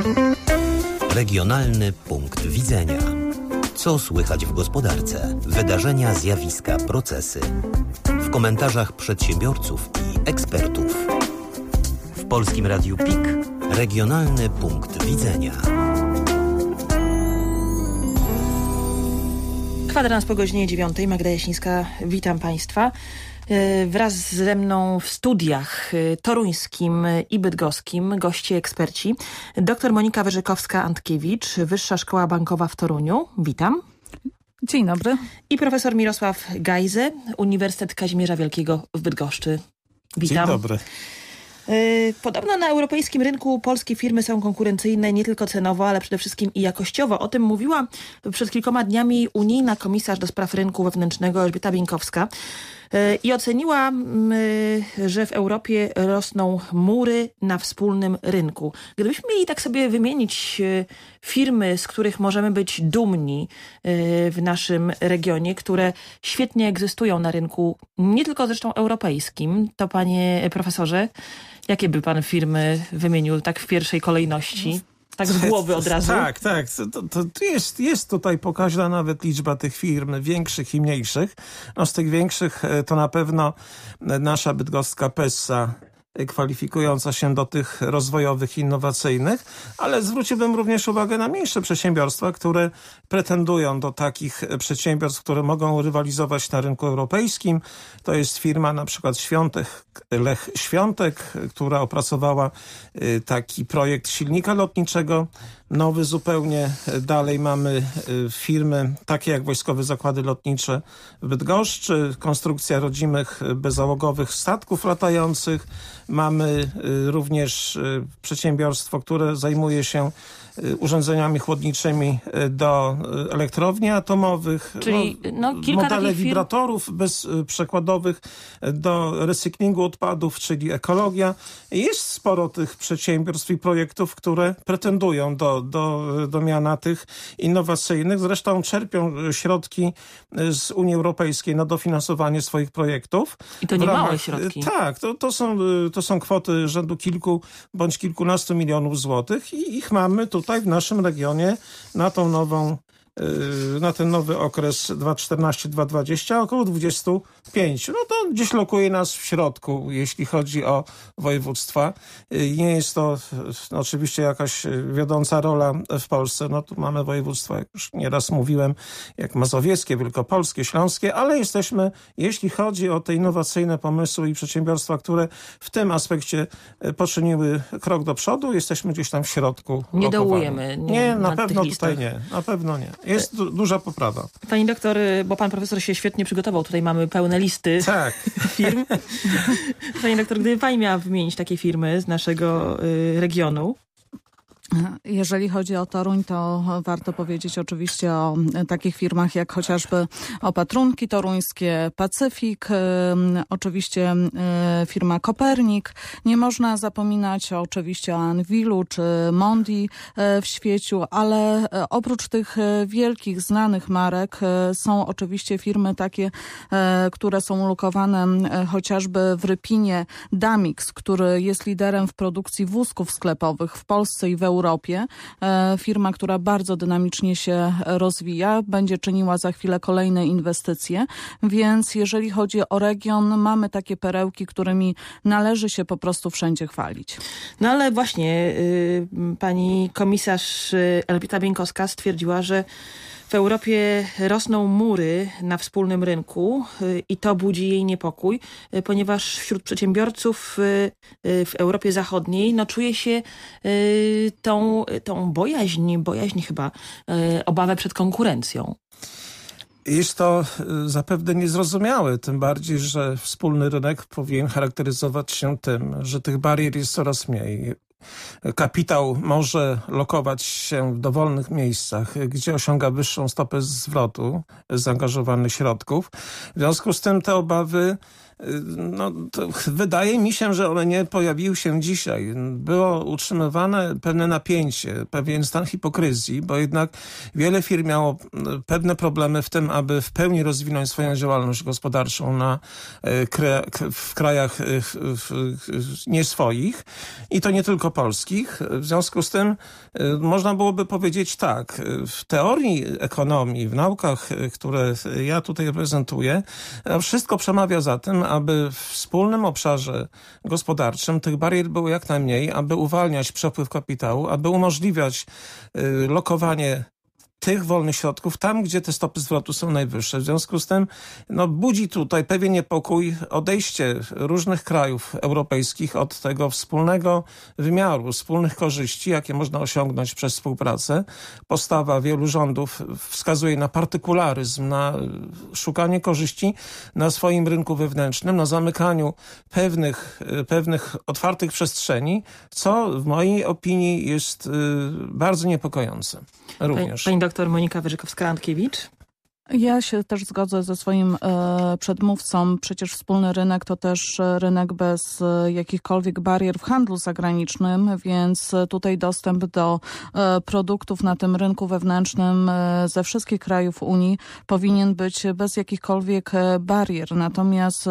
Regionalny punkt widzenia. Co słychać w gospodarce? Wydarzenia, zjawiska, procesy. W komentarzach przedsiębiorców i ekspertów. W Polskim Radiu PIK Regionalny punkt widzenia. Kwadrans po godzinie 9. Magda Jasińska, witam Państwa. Wraz ze mną w studiach toruńskim i bydgoskim goście eksperci. Dr Monika Wyrzykowska-Antkiewicz, Wyższa Szkoła Bankowa w Toruniu. Witam. Dzień dobry. I profesor Mirosław Gajze, Uniwersytet Kazimierza Wielkiego w Bydgoszczy. Witam. Dzień dobry. Podobno na europejskim rynku polskie firmy są konkurencyjne nie tylko cenowo, ale przede wszystkim i jakościowo. O tym mówiła przed kilkoma dniami unijna komisarz do spraw rynku wewnętrznego Elżbieta Bieńkowska i oceniła, że w Europie rosną mury na wspólnym rynku. Gdybyśmy mieli tak sobie wymienić firmy, z których możemy być dumni w naszym regionie, które świetnie egzystują na rynku, nie tylko zresztą europejskim, to panie profesorze, jakie by pan firmy wymienił tak w pierwszej kolejności? Tak z głowy od razu? Tak. To jest tutaj pokaźna nawet liczba tych firm, większych i mniejszych. No z tych większych to na pewno nasza bydgoska Pessa, kwalifikująca się do tych rozwojowych, innowacyjnych, ale zwróciłbym również uwagę na mniejsze przedsiębiorstwa, które pretendują do takich przedsiębiorstw, które mogą rywalizować na rynku europejskim. To jest firma na przykład Lech Świątek, która opracowała taki projekt silnika lotniczego, nowy zupełnie. Dalej mamy firmy takie jak Wojskowe Zakłady Lotnicze w Bydgoszczy, konstrukcja rodzimych bezzałogowych statków latających. Mamy również przedsiębiorstwo, które zajmuje się urządzeniami chłodniczymi do elektrowni atomowych, czyli kilka modele takich wibratorów bezprzekładowych do recyklingu odpadów, czyli ekologia. Jest sporo tych przedsiębiorstw i projektów, które pretendują do miana tych innowacyjnych. Zresztą czerpią środki z Unii Europejskiej na dofinansowanie swoich projektów. I to nie małe środki. Tak, to są kwoty rzędu kilku bądź kilkunastu milionów złotych i ich mamy tutaj w naszym regionie na ten nowy okres 2014-2020 około 25. No to gdzieś lokuje nas w środku, jeśli chodzi o województwa. Nie jest to oczywiście jakaś wiodąca rola w Polsce. No tu mamy województwa, jak już nieraz mówiłem, jak mazowieckie, wielkopolskie, śląskie, ale jesteśmy, jeśli chodzi o te innowacyjne pomysły i przedsiębiorstwa, które w tym aspekcie poczyniły krok do przodu, jesteśmy gdzieś tam w środku. Nie dołujemy. Nie, na pewno tutaj nie. Na pewno nie. Jest duża poprawa. Pani doktor, bo pan profesor się świetnie przygotował, tutaj mamy pełne listy firm. Pani doktor, gdyby pani miała wymienić takie firmy z naszego regionu? Jeżeli chodzi o Toruń, to warto powiedzieć oczywiście o takich firmach jak chociażby Opatrunki Toruńskie, Pacyfik, oczywiście firma Kopernik. Nie można zapominać oczywiście o Anwilu czy Mondi w świeciu, ale oprócz tych wielkich, znanych marek są oczywiście firmy takie, które są lokowane chociażby w Rypinie. Damix, który jest liderem w produkcji wózków sklepowych w Polsce i w Europie. Firma, która bardzo dynamicznie się rozwija, będzie czyniła za chwilę kolejne inwestycje, więc jeżeli chodzi o region, mamy takie perełki, którymi należy się po prostu wszędzie chwalić. No ale właśnie pani komisarz Elżbieta Bieńkowska stwierdziła, że w Europie rosną mury na wspólnym rynku i to budzi jej niepokój, ponieważ wśród przedsiębiorców w Europie Zachodniej czuje się tą bojaźń chyba, obawę przed konkurencją. Jest to zapewne niezrozumiałe, tym bardziej, że wspólny rynek powinien charakteryzować się tym, że tych barier jest coraz mniej. Kapitał może lokować się w dowolnych miejscach, gdzie osiąga wyższą stopę zwrotu zaangażowanych środków. W związku z tym te obawy No, to wydaje mi się, że one nie pojawiły się dzisiaj. Było utrzymywane pewne napięcie, pewien stan hipokryzji, bo jednak wiele firm miało pewne problemy w tym, aby w pełni rozwinąć swoją działalność gospodarczą w krajach nie swoich i to nie tylko polskich. W związku z tym można byłoby powiedzieć tak, w teorii ekonomii, w naukach, które ja tutaj prezentuję, wszystko przemawia za tym, aby w wspólnym obszarze gospodarczym tych barier było jak najmniej, aby uwalniać przepływ kapitału, aby umożliwiać lokowanie tych wolnych środków tam, gdzie te stopy zwrotu są najwyższe. W związku z tym budzi tutaj pewien niepokój odejście różnych krajów europejskich od tego wspólnego wymiaru, wspólnych korzyści, jakie można osiągnąć przez współpracę. Postawa wielu rządów wskazuje na partykularyzm, na szukanie korzyści na swoim rynku wewnętrznym, na zamykaniu pewnych otwartych przestrzeni, co w mojej opinii jest bardzo niepokojące również. Pani doktor Monika Wyrzykowska-Randkiewicz. Ja się też zgodzę ze swoim przedmówcą. Przecież wspólny rynek to też rynek bez jakichkolwiek barier w handlu zagranicznym, więc tutaj dostęp do produktów na tym rynku wewnętrznym ze wszystkich krajów Unii powinien być bez jakichkolwiek barier. Natomiast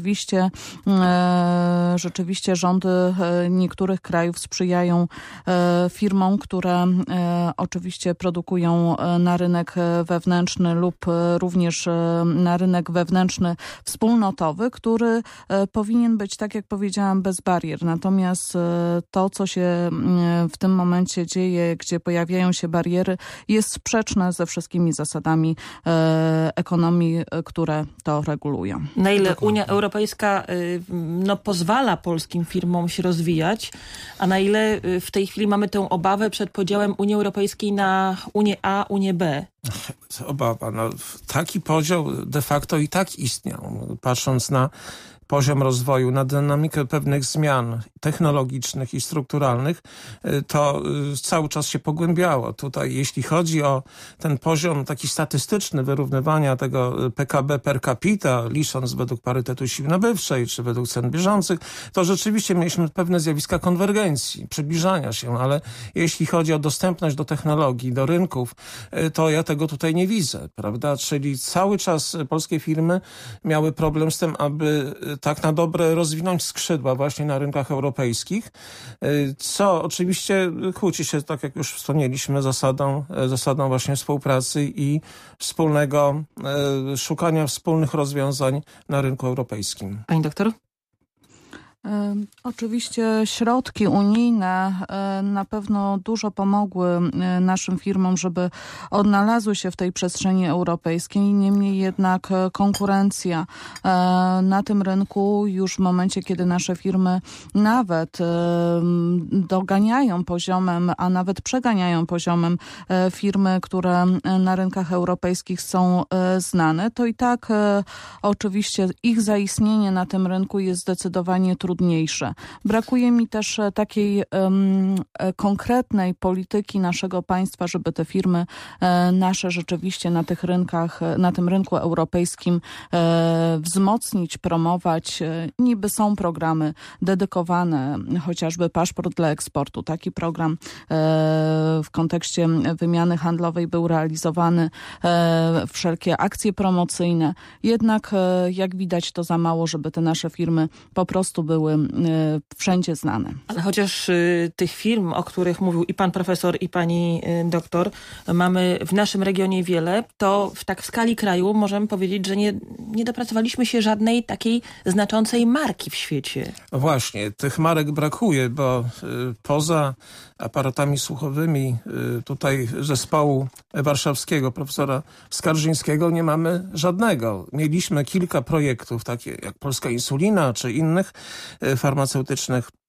rzeczywiście rządy niektórych krajów sprzyjają firmom, które oczywiście produkują na rynek wewnętrzny lub również na rynek wewnętrzny wspólnotowy, który powinien być, tak jak powiedziałam, bez barier. Natomiast to, co się w tym momencie dzieje, gdzie pojawiają się bariery, jest sprzeczne ze wszystkimi zasadami ekonomii, które to regulują. Na ile Unia Europejska pozwala polskim firmom się rozwijać, a na ile w tej chwili mamy tę obawę przed podziałem Unii Europejskiej na Unię A, Unię B? Obawa. Taki podział de facto i tak istniał. Patrząc na poziom rozwoju, na dynamikę pewnych zmian technologicznych i strukturalnych, to cały czas się pogłębiało. Tutaj, jeśli chodzi o ten poziom taki statystyczny wyrównywania tego PKB per capita, licząc według parytetu siły nabywczej, czy według cen bieżących, to rzeczywiście mieliśmy pewne zjawiska konwergencji, przybliżania się, ale jeśli chodzi o dostępność do technologii, do rynków, to ja tego tutaj nie widzę, prawda? Czyli cały czas polskie firmy miały problem z tym, aby tak na dobre rozwinąć skrzydła właśnie na rynkach europejskich, co oczywiście kłóci się, tak jak już wspomnieliśmy, zasadą właśnie współpracy i wspólnego szukania wspólnych rozwiązań na rynku europejskim. Pani doktor? Oczywiście środki unijne na pewno dużo pomogły naszym firmom, żeby odnalazły się w tej przestrzeni europejskiej. Niemniej jednak konkurencja na tym rynku już w momencie, kiedy nasze firmy nawet doganiają poziomem, a nawet przeganiają poziomem firmy, które na rynkach europejskich są znane, to i tak oczywiście ich zaistnienie na tym rynku jest zdecydowanie trudniejsze. Brakuje mi też takiej konkretnej polityki naszego państwa, żeby te firmy nasze rzeczywiście na tych rynkach, na tym rynku europejskim wzmocnić, promować. Niby są programy dedykowane, chociażby paszport dla eksportu. Taki program w kontekście wymiany handlowej był realizowany, wszelkie akcje promocyjne. Jednak jak widać, to za mało, żeby te nasze firmy po prostu były wszędzie znane. Ale chociaż tych firm, o których mówił i pan profesor, i pani doktor, mamy w naszym regionie wiele, to w skali kraju możemy powiedzieć, że nie dopracowaliśmy się żadnej takiej znaczącej marki w świecie. Właśnie, tych marek brakuje, bo poza aparatami słuchowymi tutaj zespołu warszawskiego profesora Skarżyńskiego nie mamy żadnego. Mieliśmy kilka projektów, takie jak Polska Insulina czy innych farmaceutycznych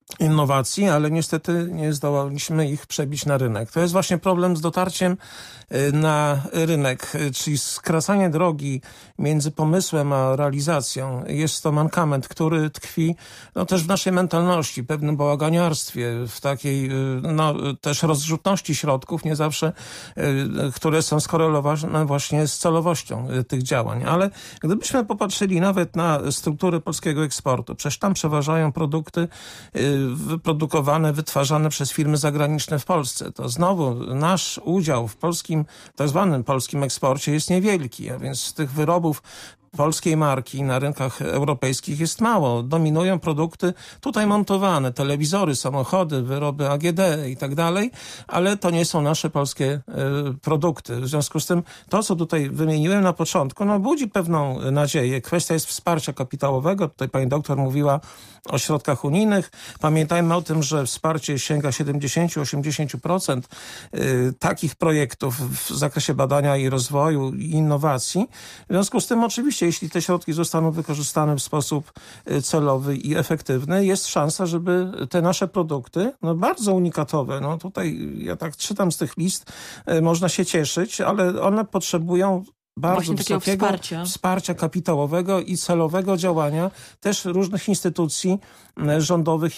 innowacji, ale niestety nie zdołaliśmy ich przebić na rynek. To jest właśnie problem z dotarciem na rynek, czyli skracanie drogi między pomysłem a realizacją. Jest to mankament, który tkwi też w naszej mentalności, pewnym bałaganiarstwie, w takiej też rozrzutności środków, nie zawsze, które są skorelowane właśnie z celowością tych działań. Ale gdybyśmy popatrzyli nawet na strukturę polskiego eksportu, przecież tam przeważają produkty wyprodukowane, wytwarzane przez firmy zagraniczne w Polsce. To znowu nasz udział w polskim, tak zwanym polskim eksporcie jest niewielki, a więc z tych wyrobów polskiej marki na rynkach europejskich jest mało. Dominują produkty tutaj montowane, telewizory, samochody, wyroby AGD i tak dalej, ale to nie są nasze polskie produkty. W związku z tym to, co tutaj wymieniłem na początku, budzi pewną nadzieję. Kwestia jest wsparcia kapitałowego. Tutaj pani doktor mówiła o środkach unijnych. Pamiętajmy o tym, że wsparcie sięga 70-80% takich projektów w zakresie badania i rozwoju i innowacji. W związku z tym oczywiście, jeśli te środki zostaną wykorzystane w sposób celowy i efektywny, jest szansa, żeby te nasze produkty, bardzo unikatowe, tutaj ja tak czytam z tych list, można się cieszyć, ale one potrzebują bardzo wysokiego wsparcia kapitałowego i celowego działania też różnych instytucji rządowych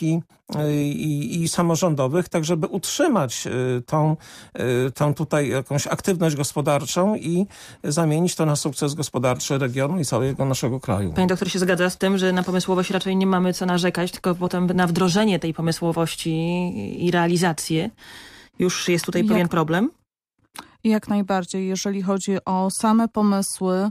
i samorządowych, tak żeby utrzymać tą tutaj jakąś aktywność gospodarczą i zamienić to na sukces gospodarczy regionu i całego naszego kraju. Pani doktor się zgadza z tym, że na pomysłowość raczej nie mamy co narzekać, tylko potem na wdrożenie tej pomysłowości i realizację już jest tutaj pewien problem? Jak najbardziej. Jeżeli chodzi o same pomysły,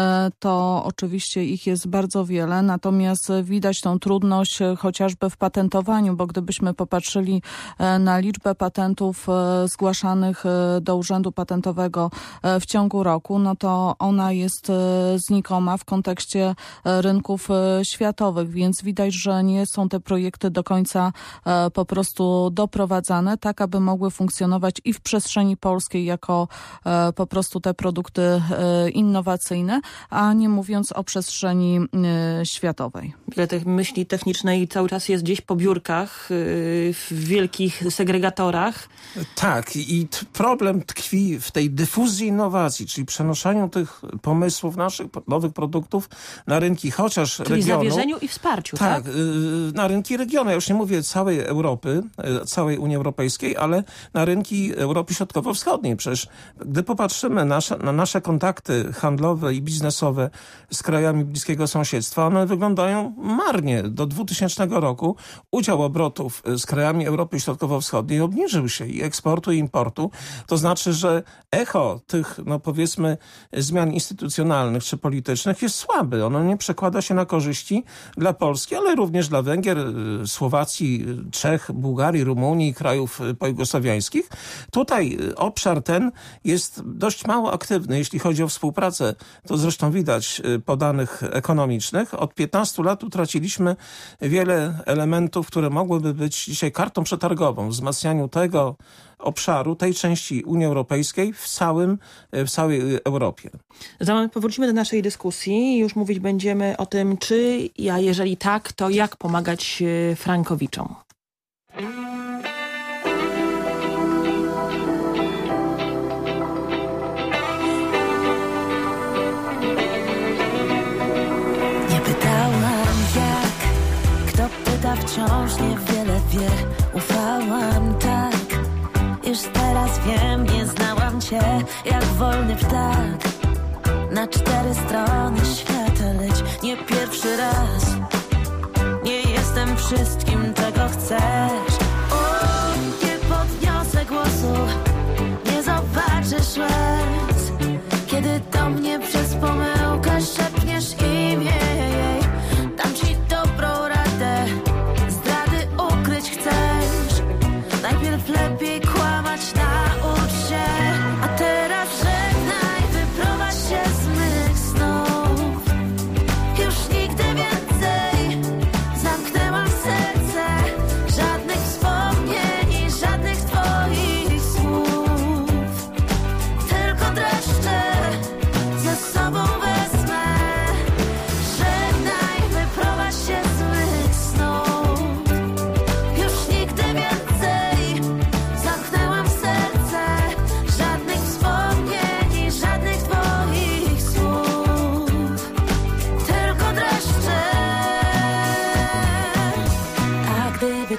to oczywiście ich jest bardzo wiele, natomiast widać tą trudność chociażby w patentowaniu, bo gdybyśmy popatrzyli na liczbę patentów zgłaszanych do Urzędu Patentowego w ciągu roku, to ona jest znikoma w kontekście rynków światowych, więc widać, że nie są te projekty do końca po prostu doprowadzane, tak aby mogły funkcjonować i w przestrzeni polskiej jako po prostu te produkty innowacyjne, a nie mówiąc o przestrzeni światowej. Wiele tych myśli technicznej cały czas jest gdzieś po biurkach, w wielkich segregatorach. Tak, i problem tkwi w tej dyfuzji innowacji, czyli przenoszeniu tych pomysłów naszych nowych produktów na rynki chociaż czyli regionu. zawierzeniu i wsparciu, tak? Na rynki regionu. Ja już nie mówię całej Europy, całej Unii Europejskiej, ale na rynki Europy Środkowo-Wschodniej. Przecież gdy popatrzymy na nasze kontakty handlowe i biznesowe z krajami bliskiego sąsiedztwa, one wyglądają marnie. Do 2000 roku udział obrotów z krajami Europy Środkowo-Wschodniej obniżył się i eksportu i importu. To znaczy, że echo tych, powiedzmy, zmian instytucjonalnych czy politycznych jest słaby. Ono nie przekłada się na korzyści dla Polski, ale również dla Węgier, Słowacji, Czech, Bułgarii, Rumunii, krajów pojugosławiańskich. Tutaj obszar ten jest dość mało aktywny, jeśli chodzi o współpracę. To zresztą widać po danych ekonomicznych. Od 15 lat utraciliśmy wiele elementów, które mogłyby być dzisiaj kartą przetargową w wzmacnianiu tego obszaru, tej części Unii Europejskiej w całej Europie. Za moment powrócimy do naszej dyskusji. Już mówić będziemy o tym, a jeżeli tak, to jak pomagać frankowiczom. Wciąż niewiele wie, ufałam tak. Już teraz wiem, nie znałam cię jak wolny ptak. Na 4 strony świata, lecz nie pierwszy raz. Nie jestem wszystkim, czego chcesz. Nie podniosę głosu, nie zobaczysz łez, kiedy do mnie przez pomyłkę szepniesz imię jej. Dam ci dobrą radę, najpierw lepiej kłamać, naucz się. A teraz żegnaj, wyprowadź się z mych snów. Już nigdy więcej zamknęłam serce. Żadnych wspomnień, żadnych twoich słów. Tylko dreszcze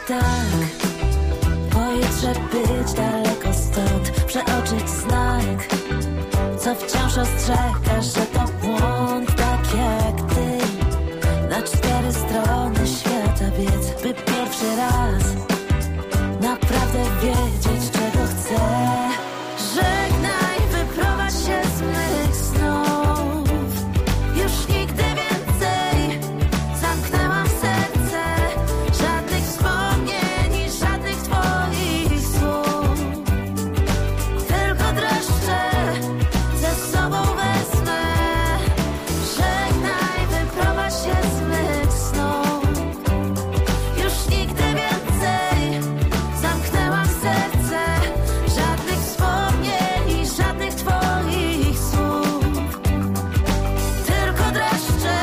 tak. Pojutrze być daleko stąd, przeoczyć znak, co wciąż ostrzega, że to błąd, tak jak ty. Na 4 strony świata biec, by pierwszy raz naprawdę wiedzieć, czego chcę. Żegnaj, wyprowadź się z mych snów. Już nigdy więcej zamknęłam serce. Żadnych wspomnień i żadnych twoich słów. Tylko dreszcze ze sobą wezmę. Żegnaj, wyprowadź się z mych snów. Już nigdy więcej zamknęłam serce. Żadnych wspomnień i żadnych twoich słów. Tylko dreszcze.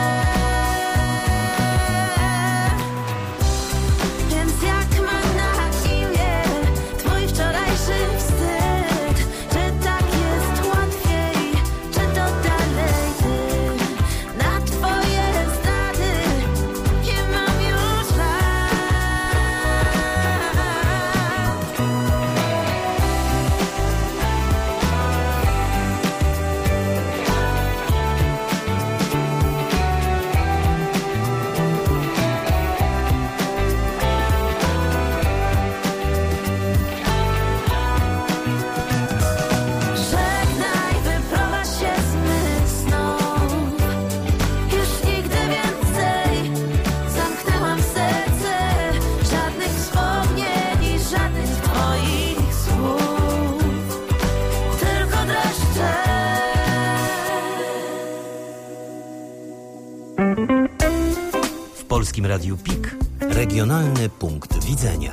Więc jak ma na imię twój wczorajszy wstyd? Czy tak jest łatwiej, czy to dalej ty? Na twoje zdrady nie mam już lat. Żegnaj, wyprowadź się z mych snów. Już nigdy więcej zamknęłam serce. Żadnych wspomnień i żadnych twoich słów. Tylko dreszcze. W Polskim Radiu PIK regionalny punkt widzenia.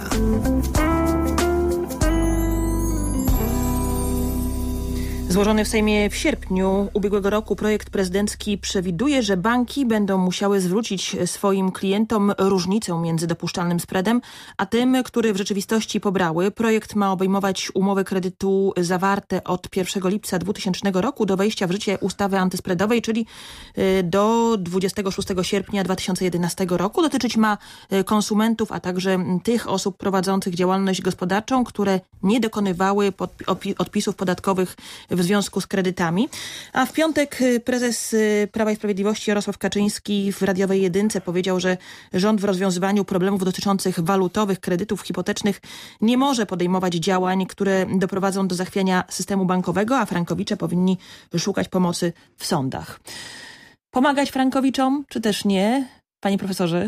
Złożony w Sejmie w sierpniu ubiegłego roku projekt prezydencki przewiduje, że banki będą musiały zwrócić swoim klientom różnicę między dopuszczalnym spreadem, a tym, który w rzeczywistości pobrały. Projekt ma obejmować umowy kredytu zawarte od 1 lipca 2000 roku do wejścia w życie ustawy antyspreadowej, czyli do 26 sierpnia 2011 roku. Dotyczyć ma konsumentów, a także tych osób prowadzących działalność gospodarczą, które nie dokonywały odpisów podatkowych w związku z kredytami. A w piątek prezes Prawa i Sprawiedliwości Jarosław Kaczyński w radiowej Jedynce powiedział, że rząd w rozwiązywaniu problemów dotyczących walutowych kredytów hipotecznych nie może podejmować działań, które doprowadzą do zachwiania systemu bankowego, a frankowicze powinni szukać pomocy w sądach. Pomagać frankowiczom, czy też nie? Panie profesorze?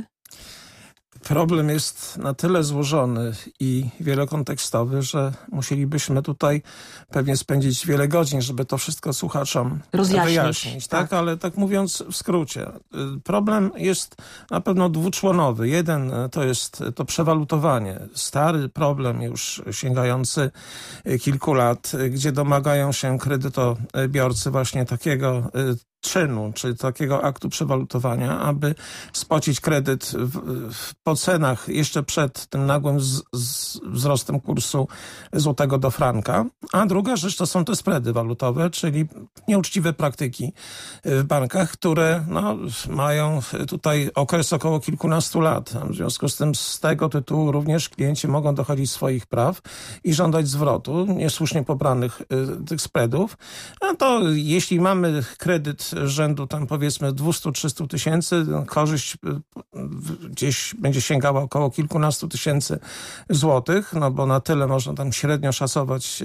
Problem jest na tyle złożony i wielokontekstowy, że musielibyśmy tutaj pewnie spędzić wiele godzin, żeby to wszystko słuchaczom wyjaśnić. Tak? Ale tak mówiąc w skrócie. Problem jest na pewno dwuczłonowy. Jeden to jest to przewalutowanie. Stary problem już sięgający kilku lat, gdzie domagają się kredytobiorcy właśnie takiego czynu, czy takiego aktu przewalutowania, aby spłacić kredyt po cenach jeszcze przed tym nagłym wzrostem kursu złotego do franka. A druga rzecz to są te spready walutowe, czyli nieuczciwe praktyki w bankach, które mają tutaj okres około kilkunastu lat. W związku z tym z tego tytułu również klienci mogą dochodzić swoich praw i żądać zwrotu niesłusznie pobranych tych spreadów. A to jeśli mamy kredyt rzędu tam powiedzmy 200-300 tysięcy, korzyść gdzieś będzie sięgała około kilkunastu tysięcy złotych, bo na tyle można tam średnio szacować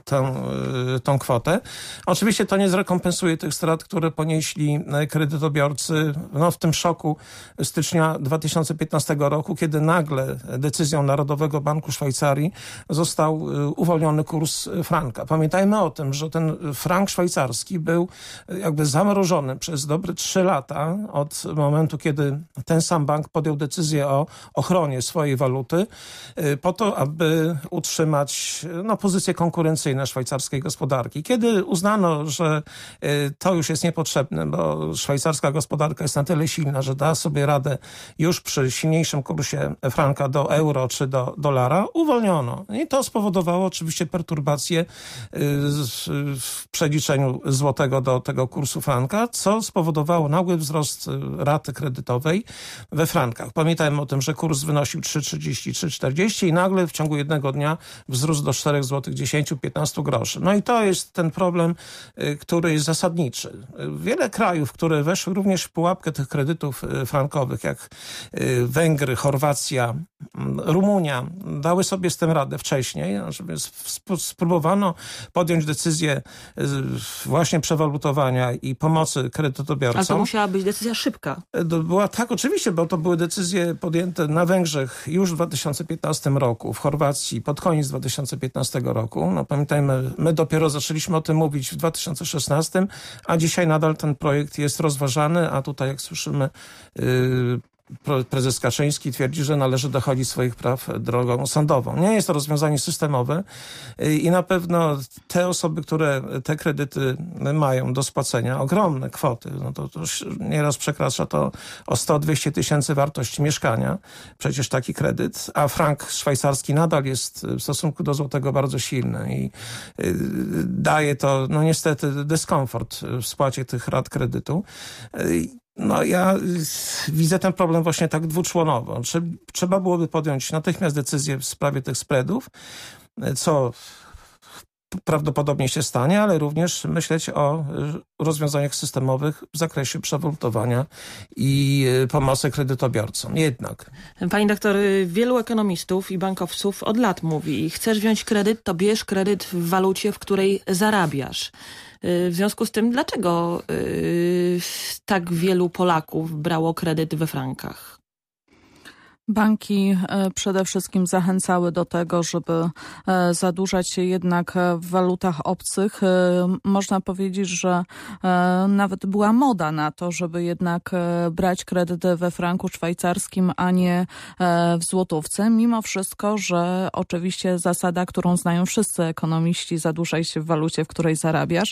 tą kwotę. Oczywiście to nie zrekompensuje tych strat, które ponieśli kredytobiorcy w tym szoku stycznia 2015 roku, kiedy nagle decyzją Narodowego Banku Szwajcarii został uwolniony kurs franka. Pamiętajmy o tym, że ten frank szwajcarski był jakby zamrożony przez dobre 3 lata od momentu, kiedy ten sam bank podjął decyzję o ochronie swojej waluty po to, aby utrzymać pozycje konkurencyjne szwajcarskiej gospodarki. Kiedy uznano, że to już jest niepotrzebne, bo szwajcarska gospodarka jest na tyle silna, że da sobie radę już przy silniejszym kursie franka do euro czy do dolara, uwolniono. I to spowodowało oczywiście perturbacje w przeliczeniu złotego do tego kursu franka. franka, co spowodowało nagły wzrost raty kredytowej we frankach. Pamiętajmy o tym, że kurs wynosił 3,30, 3,40 i nagle w ciągu jednego dnia wzrósł do 4 zł 10-15 groszy. No i to jest ten problem, który jest zasadniczy. Wiele krajów, które weszły również w pułapkę tych kredytów frankowych, jak Węgry, Chorwacja, Rumunia, dały sobie z tym radę wcześniej, żeby spróbowano podjąć decyzję właśnie przewalutowania i pomocy kredytobiorcom. Ale to musiała być decyzja szybka. Była tak, oczywiście, bo to były decyzje podjęte na Węgrzech już w 2015 roku, w Chorwacji pod koniec 2015 roku. No pamiętajmy, my dopiero zaczęliśmy o tym mówić w 2016, a dzisiaj nadal ten projekt jest rozważany, a tutaj jak słyszymy prezes Kaczyński twierdzi, że należy dochodzić swoich praw drogą sądową. Nie jest to rozwiązanie systemowe i na pewno te osoby, które te kredyty mają do spłacenia, ogromne kwoty, no to nieraz przekracza to o 100-200 tysięcy wartość mieszkania, przecież taki kredyt, a frank szwajcarski nadal jest w stosunku do złotego bardzo silny i daje to, no niestety, dyskomfort w spłacie tych rat kredytu. No ja widzę ten problem właśnie tak dwuczłonowo. Trzeba byłoby podjąć natychmiast decyzję w sprawie tych spreadów, co prawdopodobnie się stanie, ale również myśleć o rozwiązaniach systemowych w zakresie przewalutowania i pomocy kredytobiorcom. Jednak. Pani doktor, wielu ekonomistów i bankowców od lat mówi: chcesz wziąć kredyt, to bierz kredyt w walucie, w której zarabiasz. W związku z tym, dlaczego tak wielu Polaków brało kredyt we frankach? Banki przede wszystkim zachęcały do tego, żeby zadłużać się jednak w walutach obcych. Można powiedzieć, że nawet była moda na to, żeby jednak brać kredyt we franku szwajcarskim, a nie w złotówce. Mimo wszystko, że oczywiście zasada, którą znają wszyscy ekonomiści, zadłużaj się w walucie, w której zarabiasz.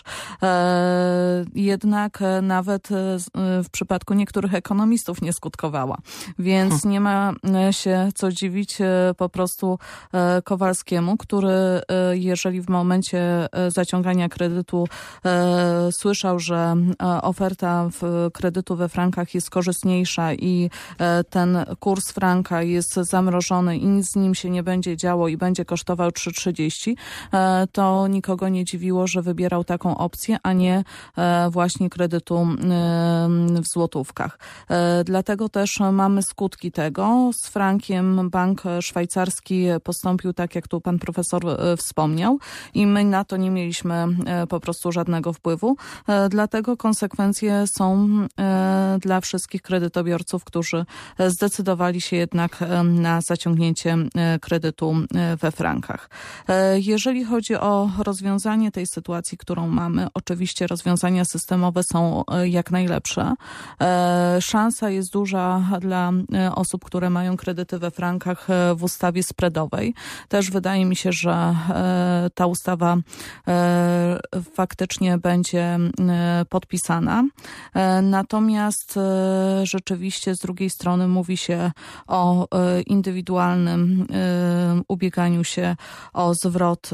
Jednak nawet w przypadku niektórych ekonomistów nie skutkowała. Więc nie ma się co dziwić po prostu Kowalskiemu, który jeżeli w momencie zaciągania kredytu słyszał, że oferta kredytu we frankach jest korzystniejsza i ten kurs franka jest zamrożony i nic z nim się nie będzie działo i będzie kosztował 3,30, to nikogo nie dziwiło, że wybierał taką opcję, a nie właśnie kredytu w złotówkach. Dlatego też mamy skutki tego. Z frankiem bank szwajcarski postąpił tak, jak tu pan profesor wspomniał i my na to nie mieliśmy po prostu żadnego wpływu. Dlatego konsekwencje są dla wszystkich kredytobiorców, którzy zdecydowali się jednak na zaciągnięcie kredytu we frankach. Jeżeli chodzi o rozwiązanie tej sytuacji, którą mamy, oczywiście rozwiązania systemowe są jak najlepsze. Szansa jest duża dla osób, które mają kredyty we frankach w ustawie spreadowej. Też wydaje mi się, że ta ustawa faktycznie będzie podpisana. Natomiast rzeczywiście z drugiej strony mówi się o indywidualnym ubieganiu się o zwrot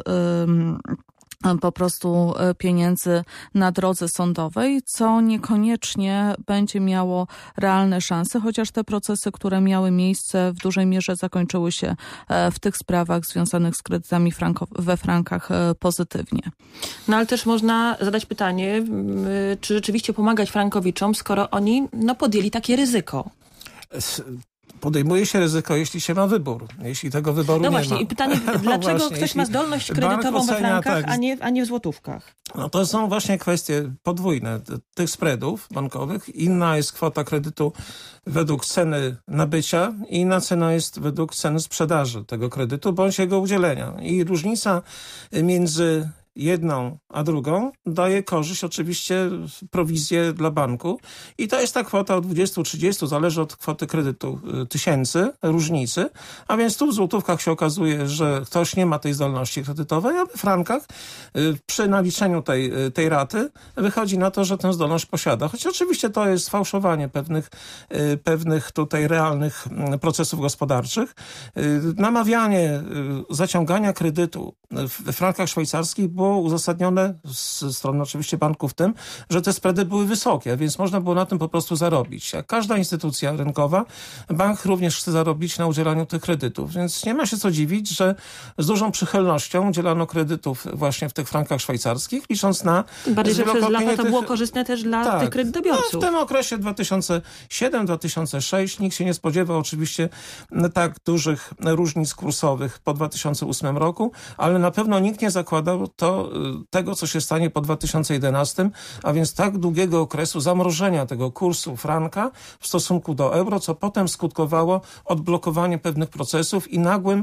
po prostu pieniędzy na drodze sądowej, co niekoniecznie będzie miało realne szanse, chociaż te procesy, które miały miejsce, w dużej mierze zakończyły się w tych sprawach związanych z kredytami we frankach pozytywnie. No ale też można zadać pytanie, czy rzeczywiście pomagać frankowiczom, skoro oni podjęli takie ryzyko? Podejmuje się ryzyko, jeśli się ma wybór. Jeśli tego wyboru nie ma. No właśnie, i pytanie, dlaczego ktoś ma zdolność kredytową we frankach, tak, a nie w złotówkach? No to są właśnie kwestie podwójne tych spreadów bankowych. Inna jest kwota kredytu według ceny nabycia i inna cena jest według ceny sprzedaży tego kredytu bądź jego udzielenia. I różnica między jedną a drugą daje korzyść, oczywiście prowizję dla banku i to jest ta kwota od 20-30, zależy od kwoty kredytu, tysięcy, różnicy, a więc tu w złotówkach się okazuje, że ktoś nie ma tej zdolności kredytowej, a w frankach przy naliczeniu tej raty wychodzi na to, że tę zdolność posiada. Choć oczywiście to jest fałszowanie pewnych tutaj realnych procesów gospodarczych. Namawianie zaciągania kredytu we frankach szwajcarskich było uzasadnione problem z strony oczywiście banków w tym, że te spready były wysokie, więc można było na tym po prostu zarobić. Jak każda instytucja rynkowa, bank również chce zarobić na udzielaniu tych kredytów, więc nie ma się co dziwić, że z dużą przychylnością udzielano kredytów właśnie w tych frankach szwajcarskich, licząc na Tym bardziej, że przez lata to tych... było korzystne też dla tych kredytobiorców. No, w tym okresie 2007-2006 nikt się nie spodziewał oczywiście tak dużych różnic kursowych po 2008 roku, ale na pewno nikt nie zakładał tego, co się stanie po 2011, a więc tak długiego okresu zamrożenia tego kursu franka w stosunku do euro, co potem skutkowało odblokowaniem pewnych procesów i nagłym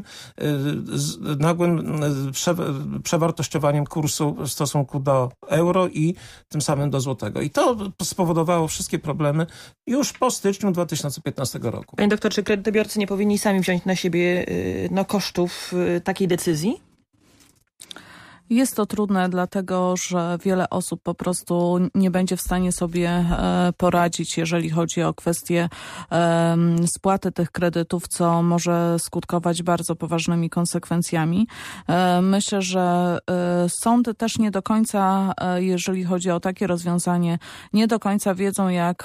przewartościowaniem kursu w stosunku do euro i tym samym do złotego. I to spowodowało wszystkie problemy już po styczniu 2015 roku. Panie doktor, czy kredytobiorcy nie powinni sami wziąć na siebie kosztów takiej decyzji? Jest to trudne, dlatego że wiele osób po prostu nie będzie w stanie sobie poradzić, jeżeli chodzi o kwestię spłaty tych kredytów, co może skutkować bardzo poważnymi konsekwencjami. Myślę, że sądy też nie do końca, jeżeli chodzi o takie rozwiązanie, nie do końca wiedzą, jak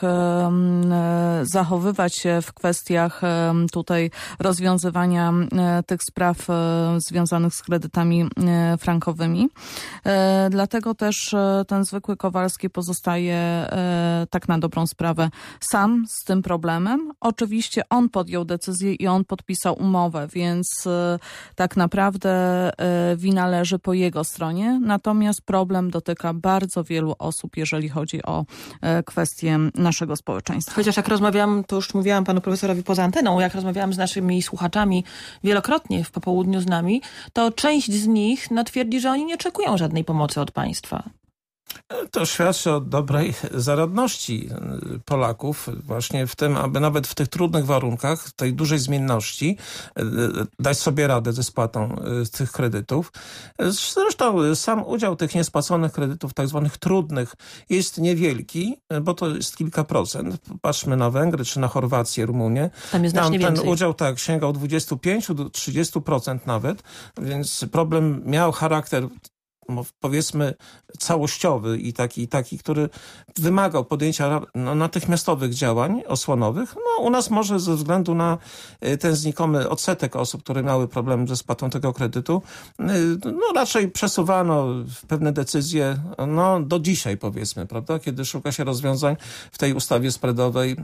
zachowywać się w kwestiach tutaj rozwiązywania tych spraw związanych z kredytami frankowymi. Dlatego też ten zwykły Kowalski pozostaje tak na dobrą sprawę sam z tym problemem. Oczywiście on podjął decyzję i on podpisał umowę, więc tak naprawdę wina leży po jego stronie. Natomiast problem dotyka bardzo wielu osób, jeżeli chodzi o kwestie naszego społeczeństwa. Chociaż jak rozmawiałam, to już mówiłam panu profesorowi poza anteną, jak rozmawiałam z naszymi słuchaczami wielokrotnie w popołudniu z nami, to część z nich twierdzi, że oni nie oczekują żadnej pomocy od państwa. To świadczy o dobrej zaradności Polaków właśnie w tym, aby nawet w tych trudnych warunkach, tej dużej zmienności dać sobie radę ze spłatą tych kredytów. Zresztą sam udział tych niespłaconych kredytów, tak zwanych trudnych, jest niewielki, bo to jest kilka procent. Patrzmy na Węgry czy na Chorwację, Rumunię. Tam jest znacznie ten więcej. udział sięgał 25 do 30% nawet, więc problem miał charakter powiedzmy całościowy i taki, który wymagał podjęcia natychmiastowych działań osłonowych. No, u nas może ze względu na ten znikomy odsetek osób, które miały problem ze spłatą tego kredytu, raczej przesuwano pewne decyzje do dzisiaj, powiedzmy, prawda, kiedy szuka się rozwiązań w tej ustawie spreadowej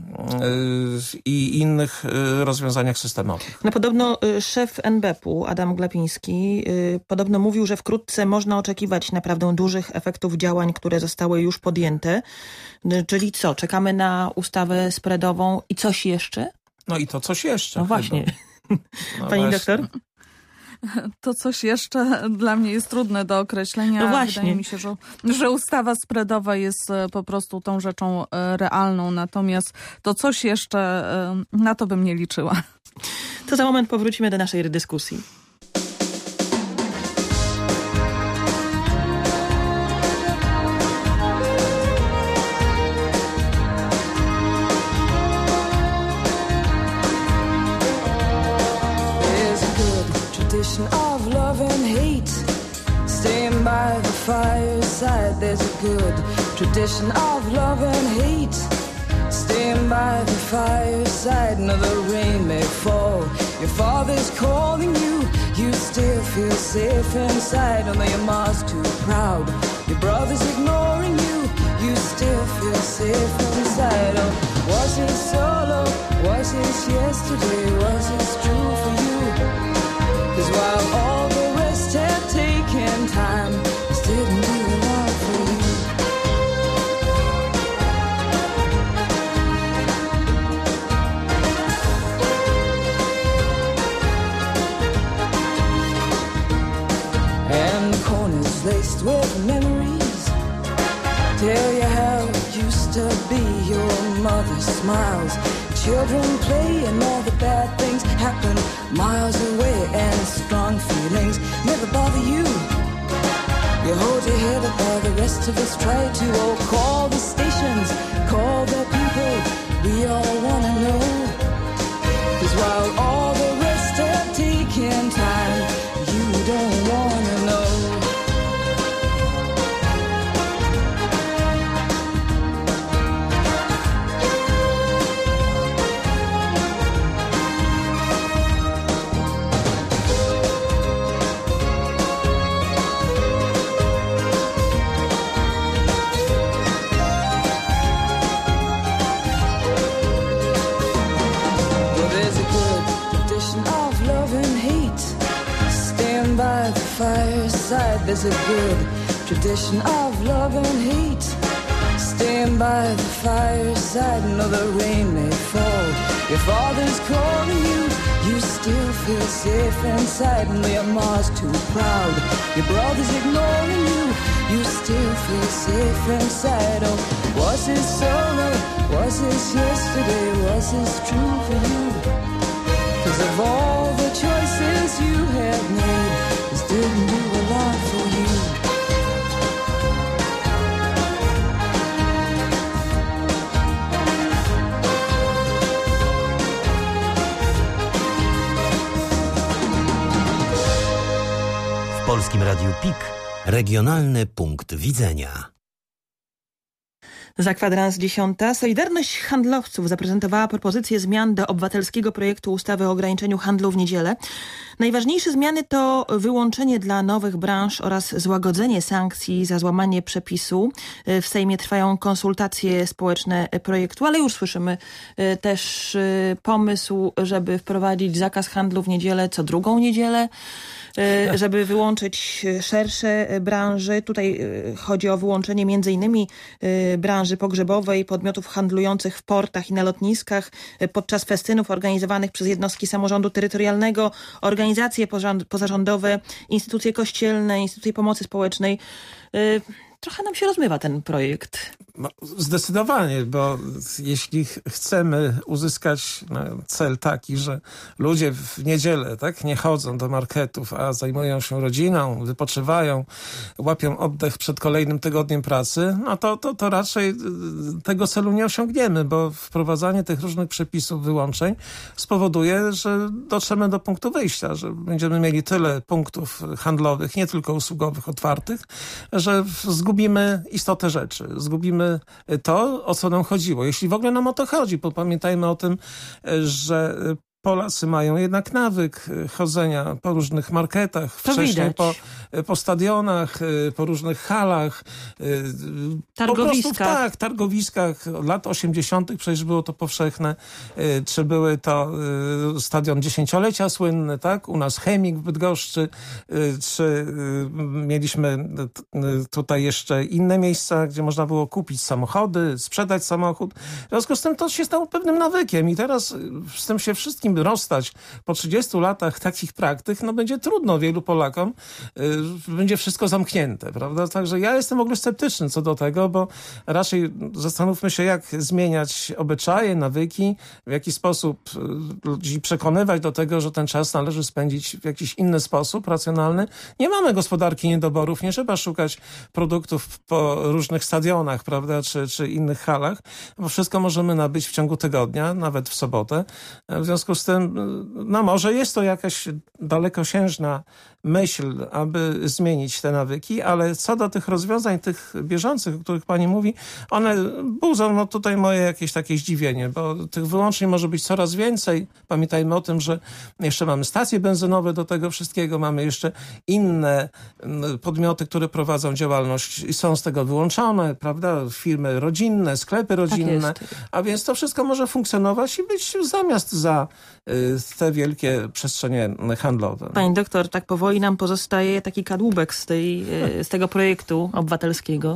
i innych rozwiązaniach systemowych. No podobno szef NBP-u Adam Glapiński podobno mówił, że wkrótce można oczekiwać naprawdę dużych efektów działań, które zostały już podjęte. Czyli co? Czekamy na ustawę spreadową i coś jeszcze? No i to coś jeszcze. No właśnie. Pani doktor? To coś jeszcze dla mnie jest trudne do określenia. No właśnie. Wydaje mi się, że ustawa spreadowa jest po prostu tą rzeczą realną. Natomiast to coś jeszcze, na to bym nie liczyła. To za moment powrócimy do naszej dyskusji. Of love and hate, staying by the fireside. There's a good tradition of love and hate, staying by the fireside. Another rain may fall, your father's calling you, you still feel safe inside. Although your mom's too proud, your brother's ignoring you, you still feel safe inside. Oh, was it solo? Was it yesterday? Was it true for you? 'Cause while all the rest had taken time, this didn't do enough for you. And the corners laced with memories tell you how it used to be. Your mother smiles, children play, and all the bad things happen miles away, and strong feelings never bother you. You hold your head up while the rest of us try to. Oh, call the stations, call the people, we all wanna know. 'Cause while all the rest have taken time, you don't wanna know. there's a good tradition of love and hate. Staying by the fireside, no, the rain may fall. Your father's calling you, you still feel safe inside. No, your mom's too proud, your brother's ignoring you, you still feel safe inside. Oh, was this sorrow, was this yesterday, was this true for you? 'Cause of all the choices you have made, this didn't do a lot for you. W Polskim Radiu PIK regionalny punkt widzenia. Za kwadrans 10. Solidarność Handlowców zaprezentowała propozycję zmian do obywatelskiego projektu ustawy o ograniczeniu handlu w niedzielę. Najważniejsze zmiany to wyłączenie dla nowych branż oraz złagodzenie sankcji za złamanie przepisu. W Sejmie trwają konsultacje społeczne projektu, ale już słyszymy też pomysł, żeby wprowadzić zakaz handlu w niedzielę co drugą niedzielę, żeby wyłączyć szersze branże. Tutaj chodzi o wyłączenie m.in. branży pogrzebowej, podmiotów handlujących w portach i na lotniskach podczas festynów organizowanych przez jednostki samorządu terytorialnego, organizacje pozarządowe, instytucje kościelne, instytucje pomocy społecznej. Trochę nam się rozmywa ten projekt. No, zdecydowanie, bo jeśli chcemy uzyskać cel taki, że ludzie w niedzielę nie chodzą do marketów, a zajmują się rodziną, wypoczywają, łapią oddech przed kolejnym tygodniem pracy, no to raczej tego celu nie osiągniemy, bo wprowadzanie tych różnych przepisów, wyłączeń spowoduje, że dotrzemy do punktu wyjścia, że będziemy mieli tyle punktów handlowych, nie tylko usługowych, otwartych, że zgubimy istotę rzeczy, zgubimy to, o co nam chodziło. Jeśli w ogóle nam o to chodzi, bo pamiętajmy o tym, że Polacy mają jednak nawyk chodzenia po różnych marketach, wcześniej po stadionach, po różnych halach. Targowiskach. Targowiskach. Od lat 80. przecież było to powszechne. Czy były to stadion dziesięciolecia słynny, tak? U nas Chemik w Bydgoszczy. Czy mieliśmy tutaj jeszcze inne miejsca, gdzie można było kupić samochody, sprzedać samochód. W związku z tym to się stało pewnym nawykiem i teraz z tym się wszystkim rozstać po 30 latach takich praktyk, no będzie trudno wielu Polakom, będzie wszystko zamknięte, prawda? Także ja jestem w ogóle sceptyczny co do tego, bo raczej zastanówmy się, jak zmieniać obyczaje, nawyki, w jaki sposób ludzi przekonywać do tego, że ten czas należy spędzić w jakiś inny sposób, racjonalny. Nie mamy gospodarki niedoborów, nie trzeba szukać produktów po różnych stadionach, prawda, czy innych halach, bo wszystko możemy nabyć w ciągu tygodnia, nawet w sobotę. W związku z tym, no może jest to jakaś dalekosiężna myśl, aby zmienić te nawyki, ale co do tych rozwiązań, tych bieżących, o których pani mówi, one budzą tutaj moje jakieś takie zdziwienie, bo tych wyłączeń może być coraz więcej. Pamiętajmy o tym, że jeszcze mamy stacje benzynowe do tego wszystkiego, mamy jeszcze inne podmioty, które prowadzą działalność i są z tego wyłączone, prawda? Firmy rodzinne, sklepy rodzinne, a więc to wszystko może funkcjonować i być zamiast za te wielkie przestrzenie handlowe. Pani doktor, tak powoli nam pozostaje taki kadłubek z tego projektu obywatelskiego.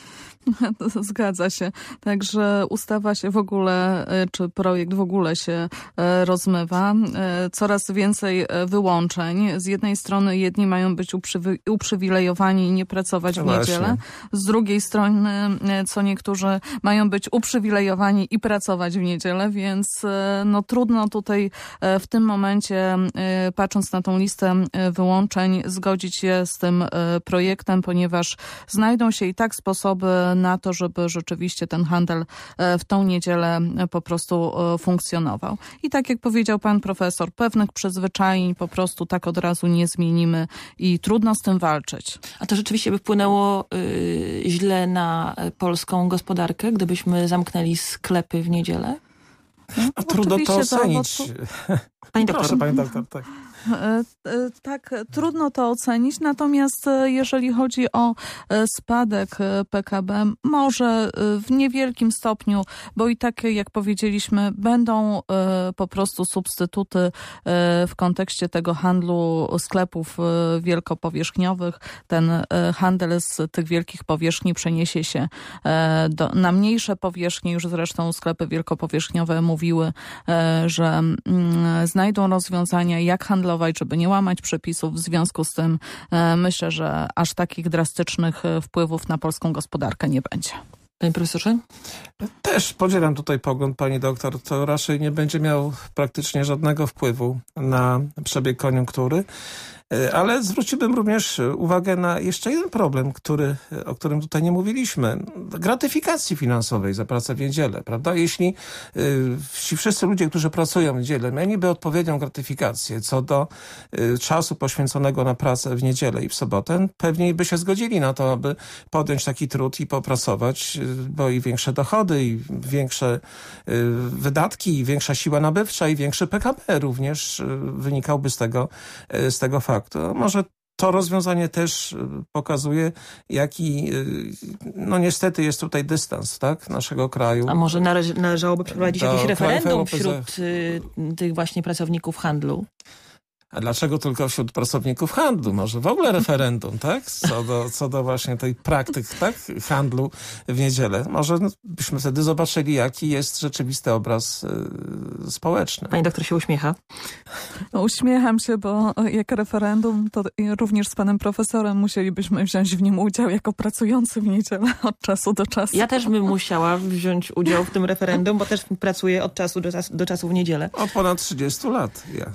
Zgadza się. Także ustawa się w ogóle, czy projekt w ogóle się rozmywa. Coraz więcej wyłączeń. Z jednej strony jedni mają być uprzywilejowani i nie pracować w niedzielę. Z drugiej strony co niektórzy mają być uprzywilejowani i pracować w niedzielę, więc no trudno tutaj w tym momencie, patrząc na tą listę wyłączeń, zgodzić się z tym projektem, ponieważ znajdą się i tak sposoby na to, żeby rzeczywiście ten handel w tą niedzielę po prostu funkcjonował. I tak jak powiedział pan profesor, pewnych przyzwyczajeń po prostu tak od razu nie zmienimy i trudno z tym walczyć. A to rzeczywiście by wpłynęło źle na polską gospodarkę, gdybyśmy zamknęli sklepy w niedzielę? No, trudno to ocenić. Pani doktor. Proszę, pani doktor, tak. Tak, trudno to ocenić, natomiast jeżeli chodzi o spadek PKB, może w niewielkim stopniu, bo i tak, jak powiedzieliśmy, będą po prostu substytuty w kontekście tego handlu sklepów wielkopowierzchniowych. Ten handel z tych wielkich powierzchni przeniesie się na mniejsze powierzchnie. Już zresztą sklepy wielkopowierzchniowe mówiły, że znajdą rozwiązania, jak handlować, żeby nie łamać przepisów. W związku z tym myślę, że aż takich drastycznych wpływów na polską gospodarkę nie będzie. Panie profesorze? Też podzielam tutaj pogląd pani doktor. To raczej nie będzie miał praktycznie żadnego wpływu na przebieg koniunktury. Ale zwróciłbym również uwagę na jeszcze jeden problem, o którym tutaj nie mówiliśmy. Gratyfikacji finansowej za pracę w niedzielę, prawda? Jeśli ci wszyscy ludzie, którzy pracują w niedzielę, mieliby odpowiednią gratyfikację co do czasu poświęconego na pracę w niedzielę i w sobotę, pewnie by się zgodzili na to, aby podjąć taki trud i popracować, bo i większe dochody, i większe wydatki, i większa siła nabywcza, i większy PKB również wynikałby z tego faktu. Może to rozwiązanie też pokazuje, jaki, no niestety jest tutaj dystans, tak, naszego kraju. A może należałoby przeprowadzić jakieś referendum wśród tych właśnie pracowników handlu? A dlaczego tylko wśród pracowników handlu? Może w ogóle referendum, tak? Co do właśnie tej praktyk, tak? Handlu w niedzielę. Może byśmy wtedy zobaczyli, jaki jest rzeczywisty obraz społeczny. Pani doktor się uśmiecha. No, uśmiecham się, bo jak referendum, to również z panem profesorem musielibyśmy wziąć w nim udział jako pracujący w niedzielę od czasu do czasu. Ja też bym musiała wziąć udział w tym referendum, bo też pracuję od czasu do czasu w niedzielę. Od ponad 30 lat, ja.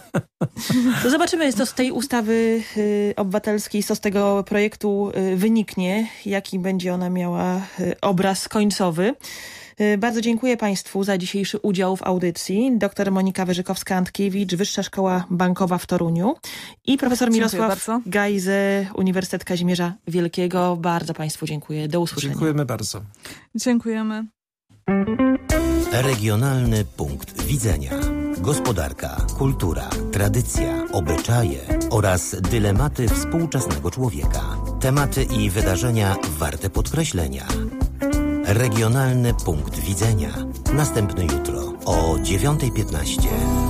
To zobaczymy, co z tej ustawy obywatelskiej, co z tego projektu wyniknie, jaki będzie ona miała obraz końcowy. Bardzo dziękuję Państwu za dzisiejszy udział w audycji. Dr Monika Wyżykowska-Antkiewicz, Wyższa Szkoła Bankowa w Toruniu i profesor Mirosław Gajze, Uniwersytet Kazimierza Wielkiego. Bardzo Państwu dziękuję. Do usłyszenia. Dziękujemy bardzo. Dziękujemy. Regionalny punkt widzenia. Gospodarka, kultura, tradycja, obyczaje oraz dylematy współczesnego człowieka. Tematy i wydarzenia warte podkreślenia. Regionalny punkt widzenia. Następny jutro o 9:15.